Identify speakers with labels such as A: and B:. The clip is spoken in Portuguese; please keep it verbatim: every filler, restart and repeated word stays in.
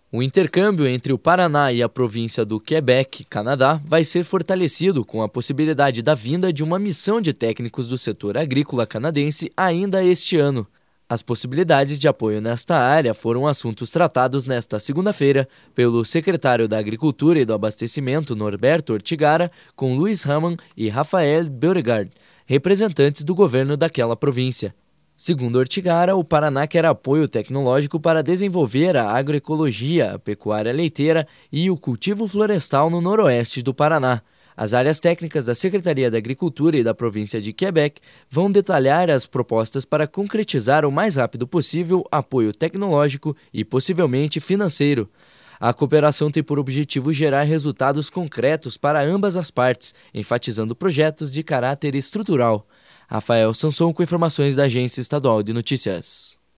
A: O intercâmbio entre o Paraná e a província do Quebec, Canadá, vai ser fortalecido com a possibilidade da vinda de uma missão de técnicos do setor agrícola canadense ainda este ano. As possibilidades de apoio nesta área foram assuntos tratados nesta segunda-feira pelo secretário da Agricultura e do Abastecimento, Norberto Ortigara, com Luiz Raman e Rafael Beauregard, representantes do governo daquela província. Segundo Ortigara, o Paraná quer apoio tecnológico para desenvolver a agroecologia, a pecuária leiteira e o cultivo florestal no noroeste do Paraná. As áreas técnicas da Secretaria da Agricultura e da província de Quebec vão detalhar as propostas para concretizar o mais rápido possível apoio tecnológico e possivelmente financeiro. A cooperação tem por objetivo gerar resultados concretos para ambas as partes, enfatizando projetos de caráter estrutural. Rafael Sanson com informações da Agência Estadual de Notícias.